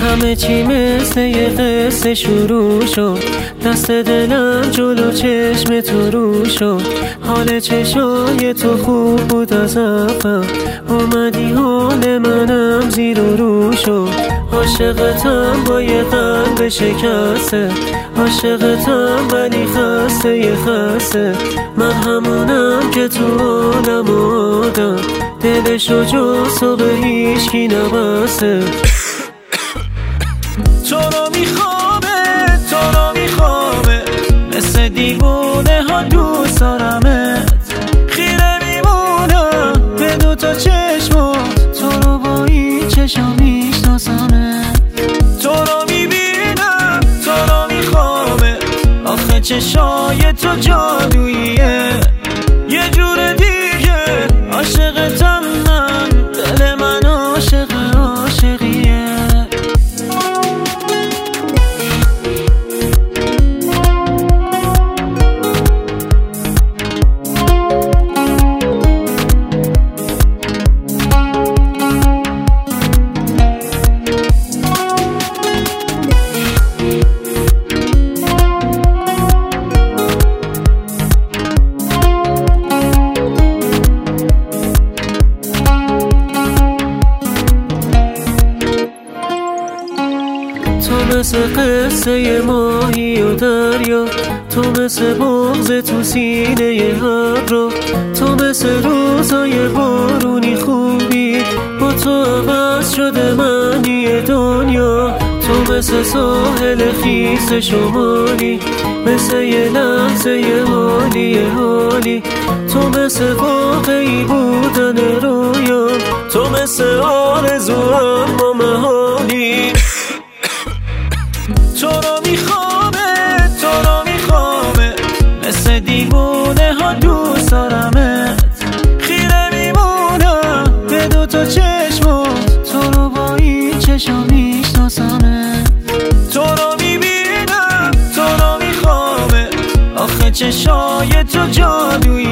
همه چی مثل یه قصه شروع شد، دست دلم جلو چشم تو رو شد. حال چشای تو خوب بود از اول، اومدی حال منم زیر و رو شد. عاشقتم با یه قلب شکسته، عاشقتم ولی خسته یه خسته. من همونم که تو عالم آدم، دلشو جز به هیچکی نبسته. تو رو میخوامه مثل دیوونه ها دوست دارمت. خیره میمونم به دوتا چشمات، تو رو با این چشم میشناسمت. تو رو میبینم، تو رو میخوامه، آخه چشای تو جادوییه. یه جور دیگه عاشقتم من، دل من عاشقیه. تو مثل قصه ماهی و دریا، تو مثل بغض تو سینه هر رو، تو مثل روزای بارونی خوبی، با تو عوض شده معنی دنیا. تو مثل ساحل خیس شمالی، مثل یه لحظه یه حالی. تو مثل واقعی بودن رویا، تو مثل آرزو اما محالی. تو رو میخوامه مثل دیوونه ها دوست دارمت. خیره میمونم به دوتا چشمات، تو رو با این چشم میشناسمت. تو رو میبینم، تو رو میخوامه، آخه چشای تو جادویی.